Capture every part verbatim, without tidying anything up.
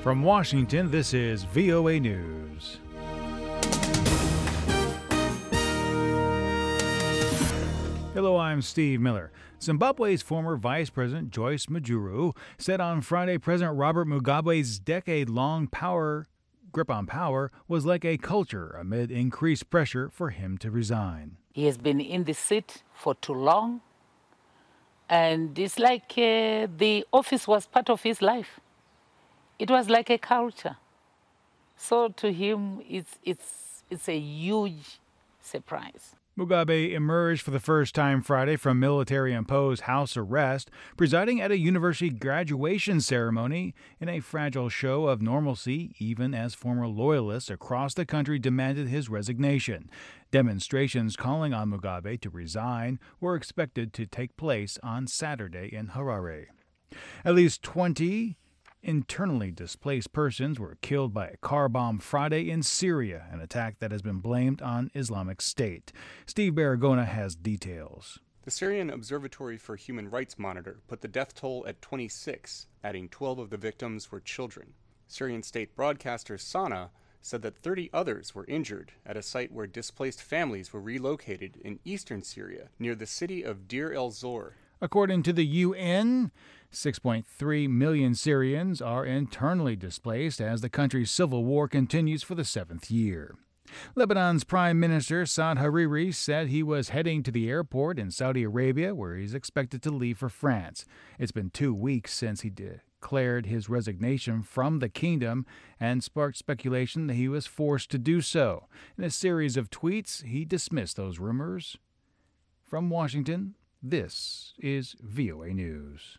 From Washington, this is V O A News. Hello, I'm Steve Miller. Zimbabwe's former Vice President Joyce Mujuru said on Friday President Robert Mugabe's decade-long power grip on power was like a culture amid increased pressure for him to resign. He has been in the seat for too long, and it's like uh, the office was part of his life. It was like a culture. So to him, it's, it's, it's a huge surprise. Mugabe emerged for the first time Friday from military-imposed house arrest, presiding at a university graduation ceremony in a fragile show of normalcy, even as former loyalists across the country demanded his resignation. Demonstrations calling on Mugabe to resign were expected to take place on Saturday in Harare. At least twenty internally displaced persons were killed by a car bomb Friday in Syria, an attack that has been blamed on Islamic State. Steve Baragona has details. The Syrian Observatory for Human Rights Monitor put the death toll at twenty-six, adding twelve of the victims were children. Syrian state broadcaster Sana said that thirty others were injured at a site where displaced families were relocated in eastern Syria near the city of Deir el-Zor. According to the U N, six point three million Syrians are internally displaced as the country's civil war continues for the seventh year. Lebanon's Prime Minister Saad Hariri said he was heading to the airport in Saudi Arabia, where he's expected to leave for France. It's been two weeks since he declared his resignation from the kingdom and sparked speculation that he was forced to do so. In a series of tweets, he dismissed those rumors. From Washington, this is V O A News.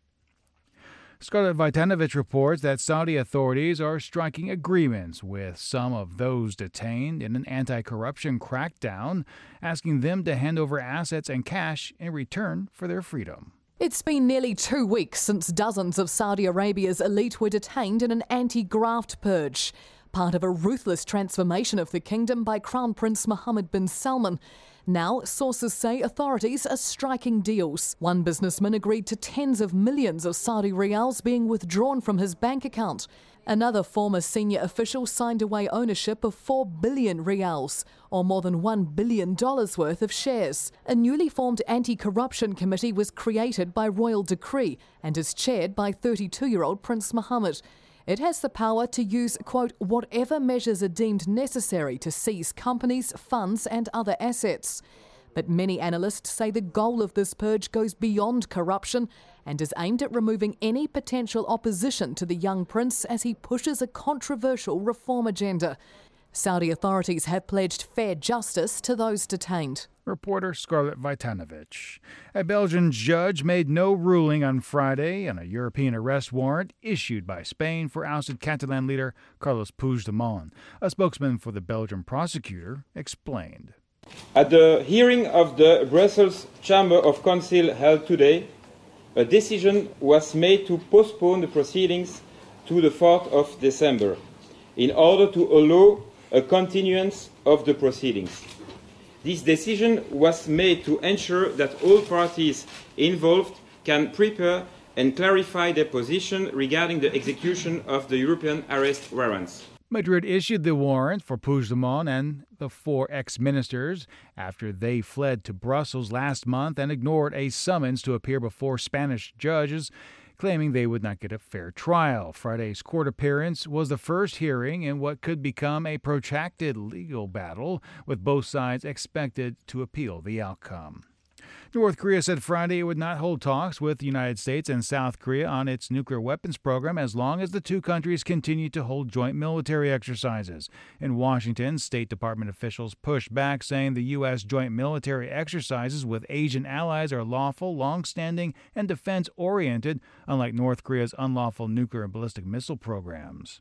Scarlett Vojtanovic reports that Saudi authorities are striking agreements with some of those detained in an anti-corruption crackdown, asking them to hand over assets and cash in return for their freedom. It's been nearly two weeks since dozens of Saudi Arabia's elite were detained in an anti-graft purge, part of a ruthless transformation of the kingdom by Crown Prince Mohammed bin Salman. Now, sources say authorities are striking deals. One businessman agreed to tens of millions of Saudi riyals being withdrawn from his bank account. Another former senior official signed away ownership of four billion riyals, or more than one billion dollars worth of shares. A newly formed anti-corruption committee was created by royal decree and is chaired by thirty-two-year-old Prince Mohammed. It has the power to use, quote, whatever measures are deemed necessary to seize companies, funds and other assets. But many analysts say the goal of this purge goes beyond corruption and is aimed at removing any potential opposition to the young prince as he pushes a controversial reform agenda. Saudi authorities have pledged fair justice to those detained. Reporter Scarlett Vojtanovic. A Belgian judge made no ruling on Friday on a European arrest warrant issued by Spain for ousted Catalan leader Carles Puigdemont. A spokesman for the Belgian prosecutor explained. At the hearing of the Brussels Chamber of Council held today, a decision was made to postpone the proceedings to the fourth of December in order to allow a continuance of the proceedings. This decision was made to ensure that all parties involved can prepare and clarify their position regarding the execution of the European arrest warrants. Madrid issued the warrant for Puigdemont and the four ex-ministers after they fled to Brussels last month and ignored a summons to appear before Spanish judges, claiming they would not get a fair trial. Friday's court appearance was the first hearing in what could become a protracted legal battle, with both sides expected to appeal the outcome. North Korea said Friday it would not hold talks with the United States and South Korea on its nuclear weapons program as long as the two countries continue to hold joint military exercises. In Washington, State Department officials pushed back, saying the U S joint military exercises with Asian allies are lawful, long-standing, and defense-oriented, unlike North Korea's unlawful nuclear and ballistic missile programs.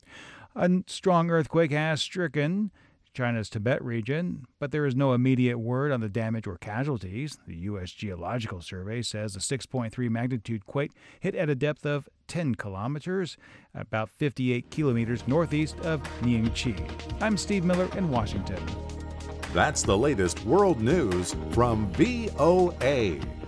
A strong earthquake has stricken China's Tibet region, but there is no immediate word on the damage or casualties. The U S Geological Survey says the six point three magnitude quake hit at a depth of ten kilometers, about fifty-eight kilometers northeast of Ningxi. I'm Steve Miller in Washington. That's the latest world news from V O A.